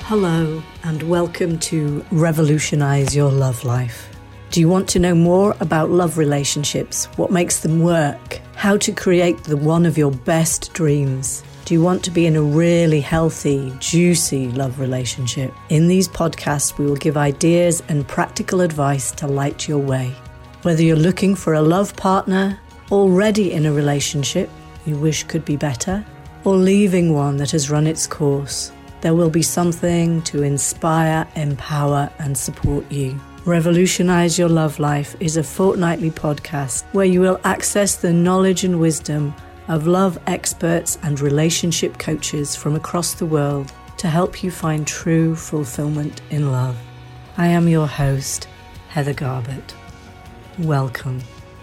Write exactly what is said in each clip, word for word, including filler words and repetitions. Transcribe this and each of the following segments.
Hello and welcome to Revolutionize Your Love Life. Do you want to know more about love relationships, what makes them work, how to create the one of your best dreams? Do you want to be in a really healthy, juicy love relationship? In these podcasts, we will give ideas and practical advice to light your way. Whether you're looking for a love partner, already in a relationship you wish could be better, or leaving one that has run its course, there will be something to inspire, empower, and support you. Revolutionize Your Love Life is a fortnightly podcast where you will access the knowledge and wisdom of love experts and relationship coaches from across the world to help you find true fulfillment in love. I am your host, Heather Garbett. Welcome.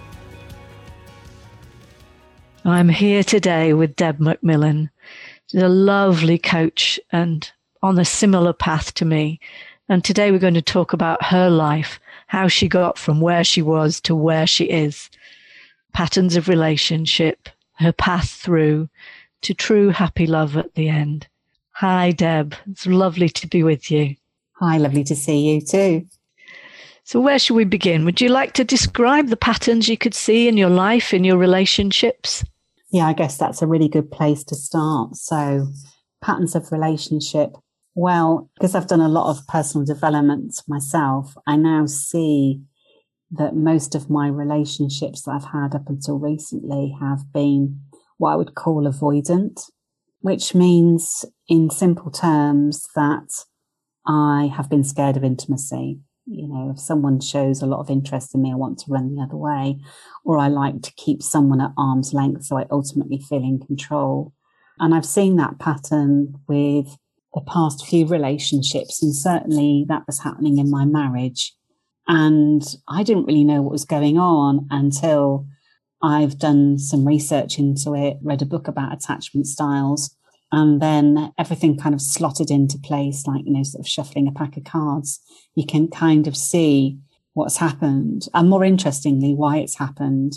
I'm here today with Deb McMillan. She's a lovely coach and on a similar path to me. And today we're going to talk about her life, how she got from where she was to where she is, patterns of relationship, her path through to true happy love at the end. Hi, Deb. It's lovely to be with you. Hi, lovely to see you too. So where should we begin? Would you like to describe the patterns you could see in your life, in your relationships? Yeah, I guess that's a really good place to start. So patterns of relationship. Well, because I've done a lot of personal development myself, I now see that most of my relationships that I've had up until recently have been what I would call avoidant, which means in simple terms that I have been scared of intimacy. You know, if someone shows a lot of interest in me, I want to run the other way, or I like to keep someone at arm's length so I ultimately feel in control. And I've seen that pattern with the past few relationships, and certainly that was happening in my marriage. And I didn't really know what was going on until I've done some research into it, read a book about attachment styles, and then everything kind of slotted into place, like, you know, sort of shuffling a pack of cards. You can kind of see what's happened. And more interestingly, why it's happened.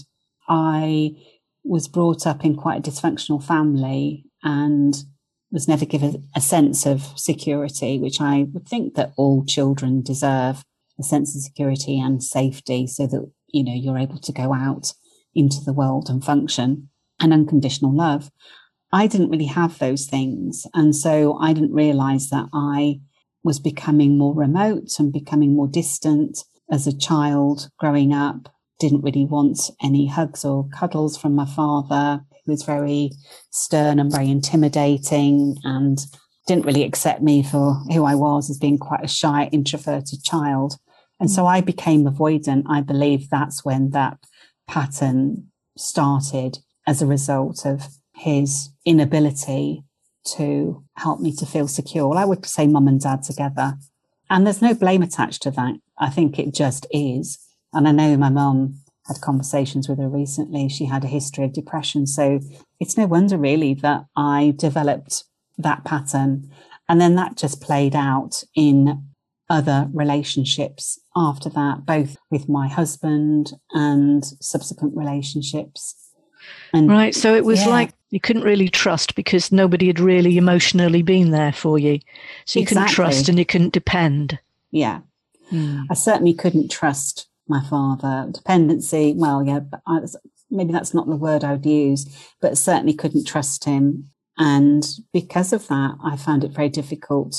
I was brought up in quite a dysfunctional family and was never given a sense of security, which I would think that all children deserve, a sense of security and safety so that, you know, you're able to go out into the world and function, and unconditional love. I didn't really have those things. And so I didn't realize that I was becoming more remote and becoming more distant as a child growing up. Didn't really want any hugs or cuddles from my father, who was very stern and very intimidating and didn't really accept me for who I was as being quite a shy, introverted child. And so I became avoidant. I believe that's when that pattern started as a result of his inability to help me to feel secure. Well, I would say mum and dad together. And there's no blame attached to that. I think it just is. And I know my mum had conversations with her recently. She had a history of depression. So it's no wonder really that I developed that pattern. And then that just played out in other relationships after that, both with my husband and subsequent relationships. And right. So it was yeah. like you couldn't really trust because nobody had really emotionally been there for you. So you exactly. couldn't trust and you couldn't depend. Yeah. Mm. I certainly couldn't trust my father. Dependency, well, yeah, but I, maybe that's not the word I would use, but certainly couldn't trust him. And because of that, I found it very difficult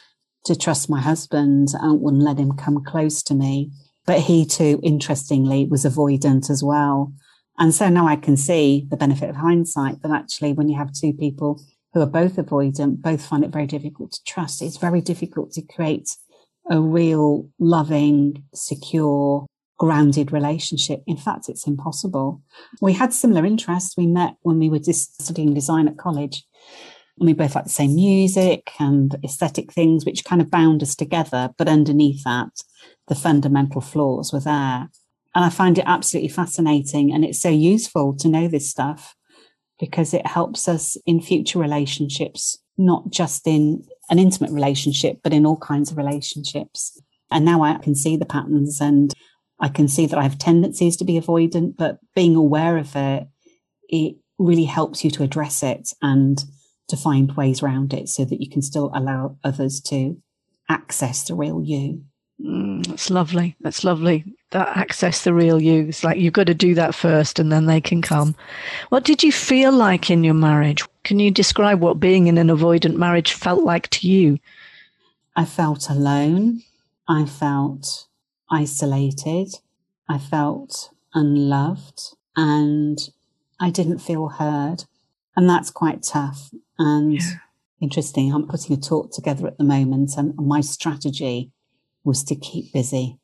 to trust my husband. I wouldn't let him come close to me. But he too, interestingly, was avoidant as well. And so now I can see the benefit of hindsight, that actually when you have two people who are both avoidant, both find it very difficult to trust. It's very difficult to create a real loving, secure, grounded relationship. In fact, it's impossible. We had similar interests. We met when we were just studying design at college. And we both liked the same music and aesthetic things, which kind of bound us together. But underneath that, the fundamental flaws were there. And I find it absolutely fascinating. And it's so useful to know this stuff because it helps us in future relationships, not just in an intimate relationship, but in all kinds of relationships. And now I can see the patterns and I can see that I have tendencies to be avoidant, but being aware of it, it really helps you to address it and to find ways around it so that you can still allow others to access the real you. Mm, that's lovely. That's lovely. That access the real you. It's like you've got to do that first and then they can come. What did you feel like in your marriage? Can you describe what being in an avoidant marriage felt like to you? I felt alone. I felt isolated. I felt unloved, and I didn't feel heard. And that's quite tough. And yeah. Interesting, I'm putting a talk together at the moment, and my strategy was to keep busy.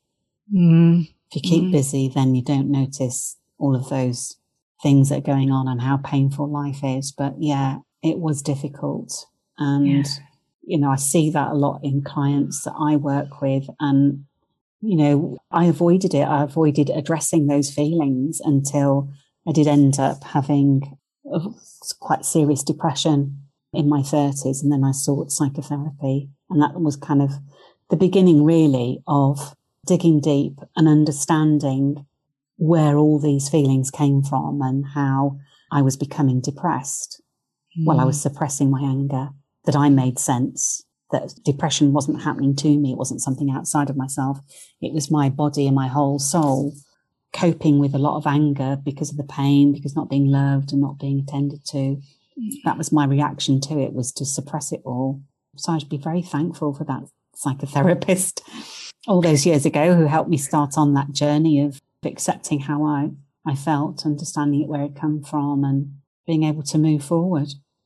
Mm. If you keep mm. busy, then you don't notice all of those things that are going on and how painful life is. But yeah, it was difficult. And, yeah. you know, I see that a lot in clients that I work with. And, you know, I avoided it. I avoided addressing those feelings until I did end up having a quite serious depression in my thirties. And then I sought psychotherapy. And that was kind of the beginning, really, of digging deep and understanding where all these feelings came from and how I was becoming depressed mm. while I was suppressing my anger, that I made sense, that depression wasn't happening to me. It wasn't something outside of myself. It was my body and my whole soul coping with a lot of anger because of the pain, because not being loved and not being attended to. That was my reaction to it, was to suppress it all. So I'd be very thankful for that psychotherapist all those years ago who helped me start on that journey of accepting how I, I felt, understanding it, where it came from, and being able to move forward.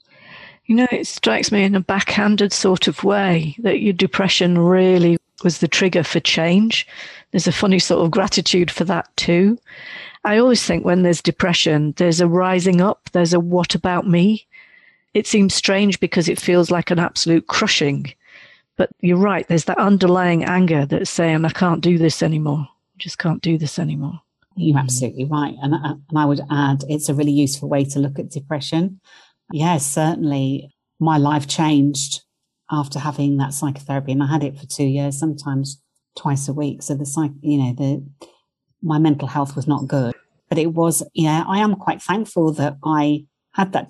You know, it strikes me in a backhanded sort of way that your depression really was the trigger for change. There's a funny sort of gratitude for that too. I always think when there's depression, there's a rising up, there's a what about me? It seems strange because it feels like an absolute crushing. But you're right, there's that underlying anger that's saying, I can't do this anymore. I just can't do this anymore. You're absolutely right. And, and I would add, it's a really useful way to look at depression. Yes, certainly my life changed after having that psychotherapy, and I had it for two years, sometimes twice a week. So the psych, you know, the my mental health was not good, but it was, yeah, I am quite thankful that I had that.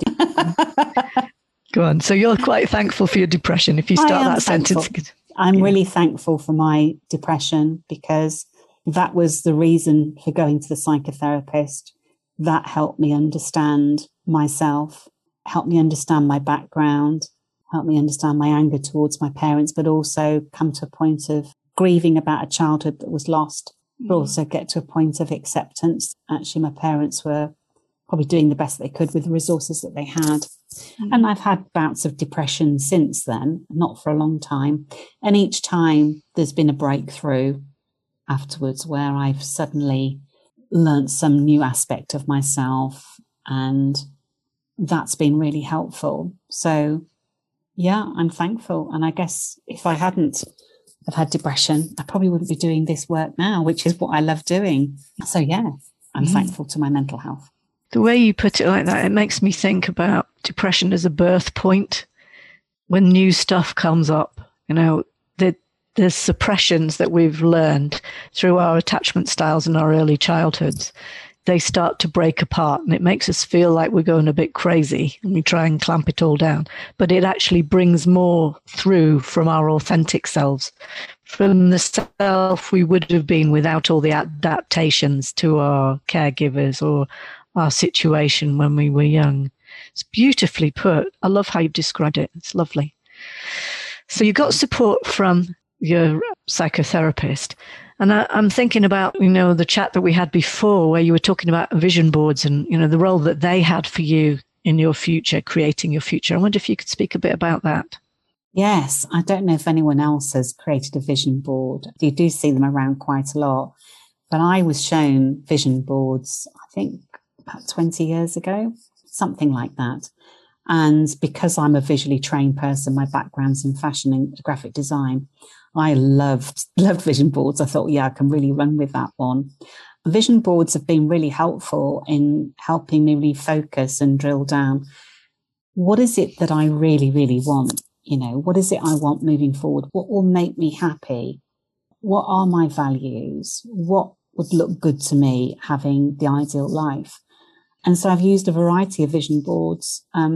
De- Go on. So you're quite thankful for your depression if you start that thankful. sentence. I'm yeah. really thankful for my depression, because that was the reason for going to the psychotherapist. That helped me understand myself, helped me understand my background, helped me understand my anger towards my parents, but also come to a point of grieving about a childhood that was lost, but also get to a point of acceptance. Actually, my parents were probably doing the best they could with the resources that they had. Mm. And I've had bouts of depression since then, not for a long time. And each time there's been a breakthrough afterwards where I've suddenly learnt some new aspect of myself, and that's been really helpful. So, yeah, I'm thankful. And I guess if I hadn't have had depression, I probably wouldn't be doing this work now, which is what I love doing. So, yeah, I'm mm. thankful to my mental health. The way you put it like that, it makes me think about depression as a birth point. When new stuff comes up, you know, the, the suppressions that we've learned through our attachment styles in our early childhoods, they start to break apart, and it makes us feel like we're going a bit crazy, and we try and clamp it all down. But it actually brings more through from our authentic selves, from the self we would have been without all the adaptations to our caregivers or our situation when we were young. It's beautifully put. I love how you've described it. It's lovely. So you got support from your psychotherapist. And I, I'm thinking about, you know, the chat that we had before where you were talking about vision boards and, you know, the role that they had for you in your future, creating your future. I wonder if you could speak a bit about that. Yes. I don't know if anyone else has created a vision board. You do see them around quite a lot. But I was shown vision boards, I think, about twenty years ago, something like that. And because I'm a visually trained person, my background's in fashion and graphic design, I loved, loved vision boards. I thought, yeah, I can really run with that one. Vision boards have been really helpful in helping me really focus and drill down. What is it that I really, really want? You know, what is it I want moving forward? What will make me happy? What are my values? What would look good to me having the ideal life? And so I've used a variety of vision boards. Um,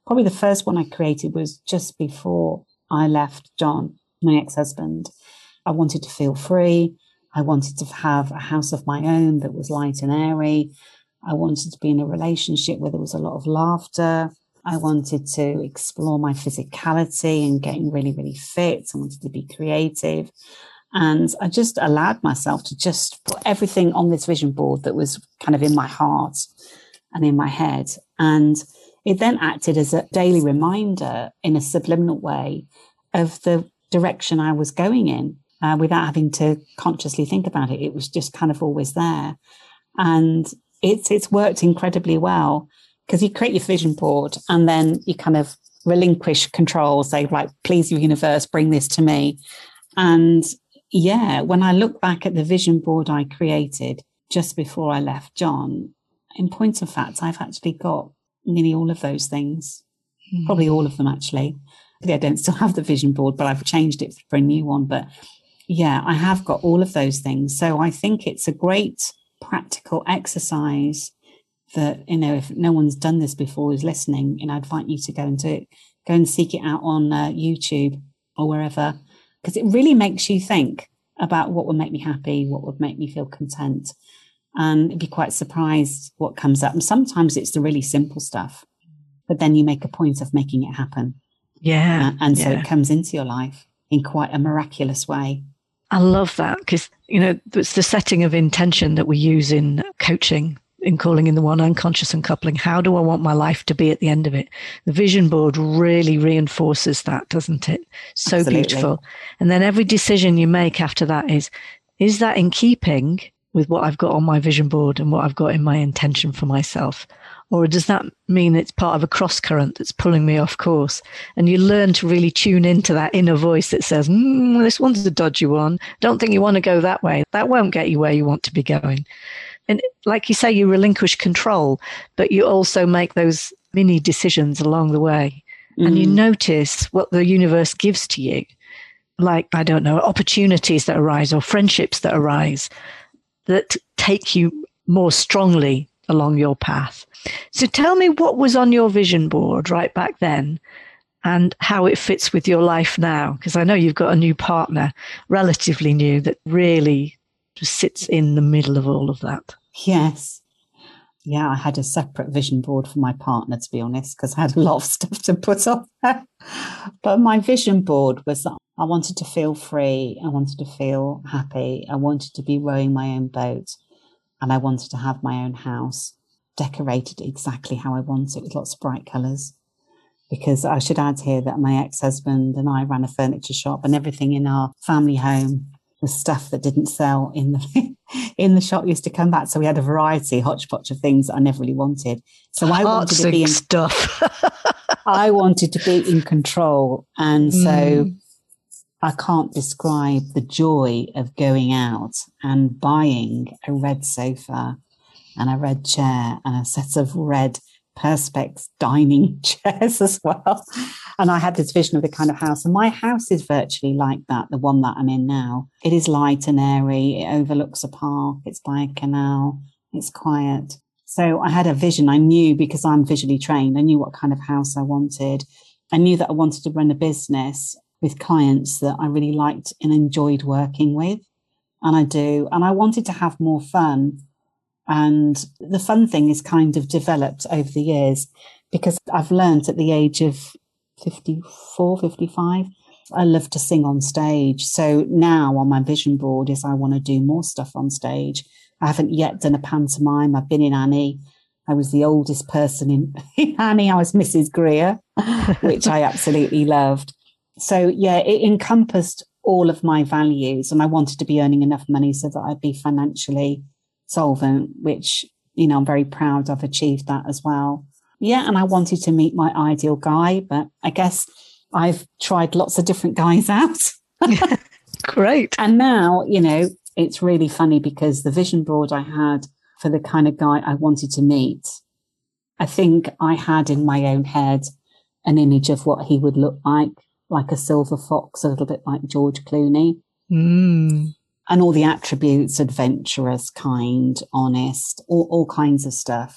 probably the first one I created was just before I left John, my ex-husband. I wanted to feel free. I wanted to have a house of my own that was light and airy. I wanted to be in a relationship where there was a lot of laughter. I wanted to explore my physicality and getting really, really fit. I wanted to be creative. And I just allowed myself to just put everything on this vision board that was kind of in my heart and in my head. And it then acted as a daily reminder in a subliminal way of the direction I was going in uh, without having to consciously think about it. It was just kind of always there. And it's, it's worked incredibly well because you create your vision board and then you kind of relinquish control, say, right, please, universe, bring this to me. And yeah, when I look back at the vision board I created just before I left John, in point of fact, I've actually got nearly all of those things, mm. probably all of them actually. I don't still have the vision board, but I've changed it for a new one. But yeah, I have got all of those things. So I think it's a great practical exercise that, you know, if no one's done this before who's listening, you know, I'd invite you to go and do it. Go and seek it out on uh, YouTube or wherever, because it really makes you think about what would make me happy, what would make me feel content. And you'd be quite surprised what comes up. And sometimes it's the really simple stuff, but then you make a point of making it happen. Yeah. Uh, and so yeah. it comes into your life in quite a miraculous way. I love that because, you know, it's the setting of intention that we use in coaching, in calling in the one, unconscious uncoupling. How do I want my life to be at the end of it? The vision board really reinforces that, doesn't it? So Absolutely. Beautiful. And then every decision you make after that is, is that in keeping with what I've got on my vision board and what I've got in my intention for myself? Or does that mean it's part of a cross current that's pulling me off course? And you learn to really tune into that inner voice that says, mm, this one's a dodgy one. Don't think you want to go that way. That won't get you where you want to be going. And like you say, you relinquish control, but you also make those mini decisions along the way. Mm. And you notice what the universe gives to you. Like, I don't know, opportunities that arise or friendships that arise that take you more strongly along your path. So tell me what was on your vision board right back then and how it fits with your life now. Because I know you've got a new partner, relatively new, that really just sits in the middle of all of that. Yes. Yeah, I had a separate vision board for my partner, to be honest, because I had a lot of stuff to put on there. But my vision board was that I wanted to feel free. I wanted to feel happy. I wanted to be rowing my own boat. And I wanted to have my own house decorated exactly how I want it with lots of bright colours. Because I should add here that my ex-husband and I ran a furniture shop and everything in our family home was stuff that didn't sell in the in the shop used to come back. So we had a variety, hodgepodge of things that I never really wanted. So I wanted to be in stuff. I wanted to be in control. And so mm. I can't describe the joy of going out and buying a red sofa and a red chair and a set of red Perspex dining chairs as well. And I had this vision of the kind of house. And my house is virtually like that, the one that I'm in now. It is light and airy. It overlooks a park. It's by a canal. It's quiet. So I had a vision. I knew, because I'm visually trained, I knew what kind of house I wanted. I knew that I wanted to run a business with clients that I really liked and enjoyed working with. And I do. And I wanted to have more fun. And the fun thing is kind of developed over the years because I've learned at the age of fifty-four, fifty-five, I love to sing on stage. So now on my vision board is I want to do more stuff on stage. I haven't yet done a pantomime. I've been in Annie. I was the oldest person in, in Annie. I was Missus Greer, which I absolutely loved. So yeah, it encompassed all of my values, and I wanted to be earning enough money so that I'd be financially solvent, which, you know, I'm very proud I've achieved that as well. Yeah, and I wanted to meet my ideal guy, but I guess I've tried lots of different guys out. Great. And now, you know, it's really funny because the vision board I had for the kind of guy I wanted to meet, I think I had in my own head an image of what he would look like, like a silver fox, a little bit like George Clooney. Mm. And all the attributes, adventurous, kind, honest, all, all kinds of stuff.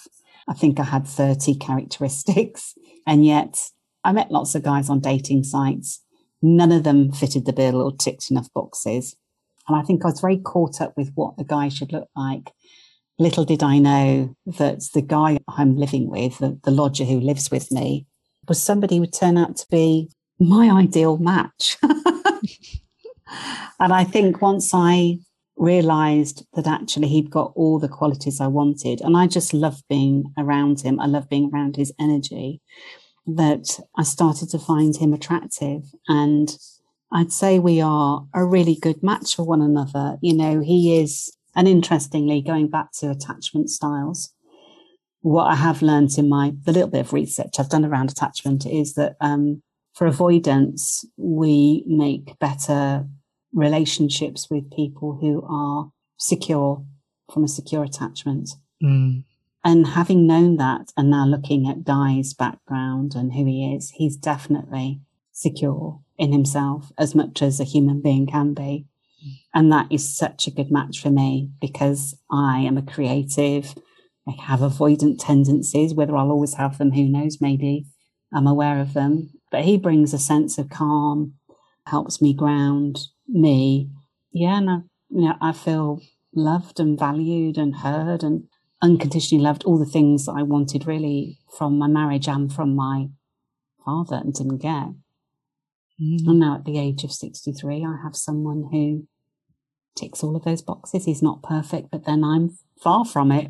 I think I had thirty characteristics. And yet I met lots of guys on dating sites. None of them fitted the bill or ticked enough boxes. And I think I was very caught up with what the guy should look like. Little did I know that the guy I'm living with, the, the lodger who lives with me, was somebody who would turn out to be my ideal match. And I think once I realised that actually he'd got all the qualities I wanted, and I just loved being around him, I loved being around his energy, that I started to find him attractive. And I'd say we are a really good match for one another. You know, he is, and interestingly, going back to attachment styles, what I have learned in my, the little bit of research I've done around attachment is that um, for avoidance, we make better relationships with people who are secure, from a secure attachment. Mm. And having known that, and now looking at Guy's background and who he is, he's definitely secure in himself as much as a human being can be. And that is such a good match for me, because I am a creative. I have avoidant tendencies. Whether I'll always have them, who knows, maybe I'm aware of them. But he brings a sense of calm, helps me ground me. Yeah, and I, you know, I feel loved and valued and heard and unconditionally loved, all the things that I wanted really from my marriage and from my father and didn't get. Mm. And now at the age of sixty-three, I have someone who ticks all of those boxes. He's not perfect, but then I'm far from it.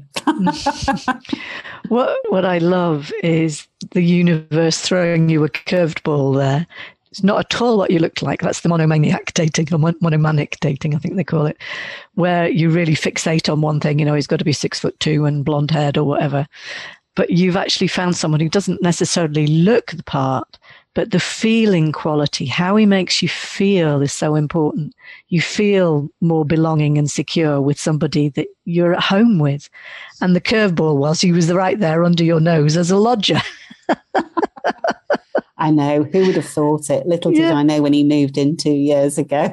what what I love is the universe throwing you a curved ball there. It's not at all what you look like. That's the monomaniac dating, or monomanic dating, I think they call it, where you really fixate on one thing. You know, he's got to be six foot two and blonde haired or whatever. But you've actually found someone who doesn't necessarily look the part, but the feeling quality, how he makes you feel, is so important. You feel more belonging and secure with somebody that you're at home with. And the curveball was he was right there under your nose as a lodger. I know. Who would have thought it? Little did yeah. I know when he moved in two years ago.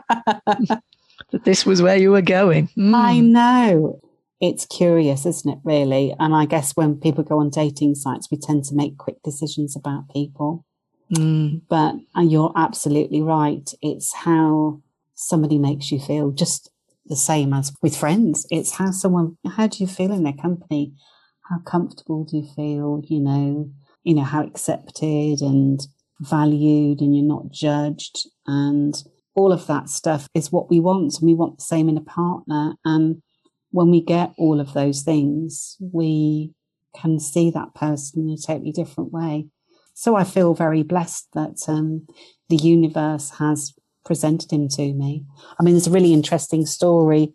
That this was where you were going. Mm. I know. It's curious, isn't it, really? And I guess when people go on dating sites, we tend to make quick decisions about people. Mm. But and you're absolutely right. It's how somebody makes you feel, just the same as with friends. It's how someone, how do you feel in their company? How comfortable do you feel, you know? You know, how accepted and valued, and you're not judged. And all of that stuff is what we want. And we want the same in a partner. And when we get all of those things, we can see that person in a totally different way. So I feel very blessed that um, the universe has presented him to me. I mean, there's a really interesting story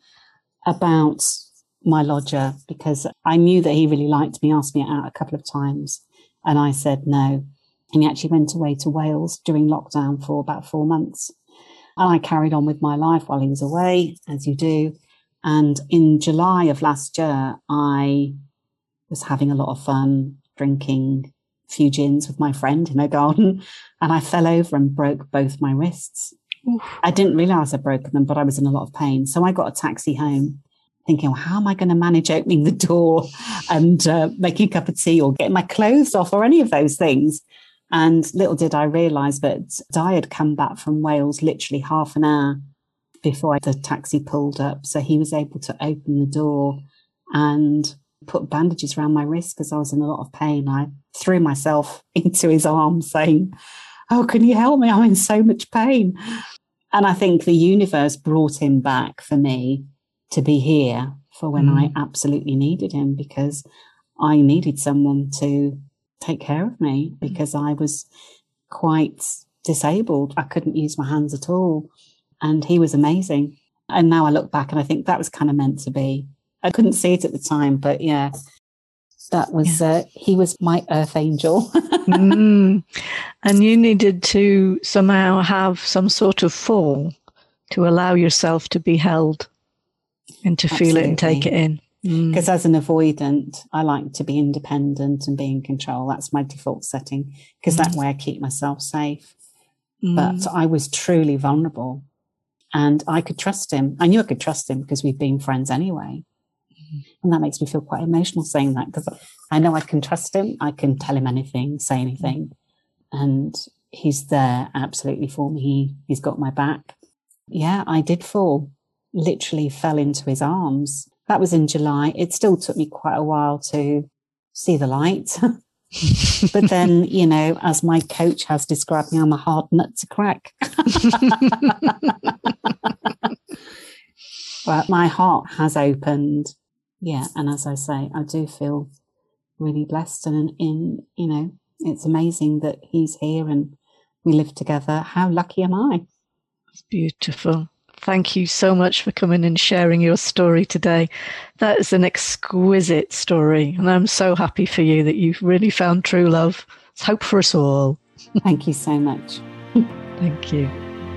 about my lodger, because I knew that he really liked me, asked me out a couple of times. And I said no. And he actually went away to Wales during lockdown for about four months. And I carried on with my life while he was away, as you do. And in July of last year, I was having a lot of fun, drinking a few gins with my friend in her garden. And I fell over and broke both my wrists. Oof. I didn't realise I'd broken them, but I was in a lot of pain. So I got a taxi home, thinking, well, how am I going to manage opening the door and uh, making a cup of tea or getting my clothes off or any of those things? And little did I realise that Di had come back from Wales literally half an hour before the taxi pulled up. So he was able to open the door and put bandages around my wrist because I was in a lot of pain. I threw myself into his arms saying, oh, can you help me? I'm in so much pain. And I think the universe brought him back for me to be here for when mm. I absolutely needed him, because I needed someone to take care of me because I was quite disabled. I couldn't use my hands at all. And he was amazing. And now I look back and I think that was kind of meant to be. I couldn't see it at the time, but yeah, that was, yeah. uh, he was my earth angel. mm. And you needed to somehow have some sort of fall to allow yourself to be held and to Absolutely. Feel it and take it in. Because mm. as an avoidant, I like to be independent and be in control. That's my default setting, because mm. that way I keep myself safe. Mm. But I was truly vulnerable and I could trust him. I knew I could trust him because we'd been friends anyway. Mm. And that makes me feel quite emotional saying that, because I know I can trust him. I can tell him anything, say anything. And he's there absolutely for me. He, he's got my back. Yeah, I did fall, literally fell into his arms. That was in July. It still took me quite a while to see the light. But then, you know, as my coach has described me, I'm a hard nut to crack. But my heart has opened. Yeah. And as I say, I do feel really blessed. And in, you know, it's amazing that he's here and we live together. How lucky am I? It's beautiful. Thank you so much for coming and sharing your story today. That is an exquisite story. And I'm so happy for you that you've really found true love. It's hope for us all. Thank you so much. Thank you.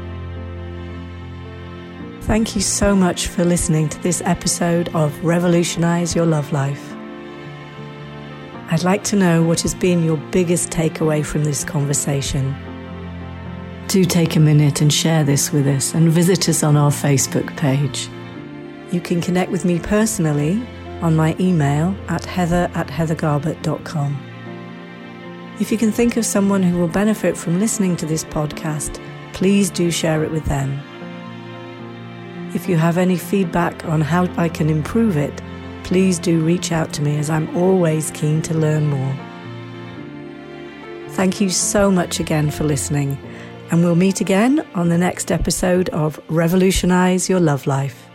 Thank you so much for listening to this episode of Revolutionize Your Love Life. I'd like to know what has been your biggest takeaway from this conversation. Do take a minute and share this with us and visit us on our Facebook page. You can connect with me personally on my email at heather at heathergarbett dot com. If you can think of someone who will benefit from listening to this podcast, please do share it with them. If you have any feedback on how I can improve it, please do reach out to me, as I'm always keen to learn more. Thank you so much again for listening, and we'll meet again on the next episode of Revolutionize Your Love Life.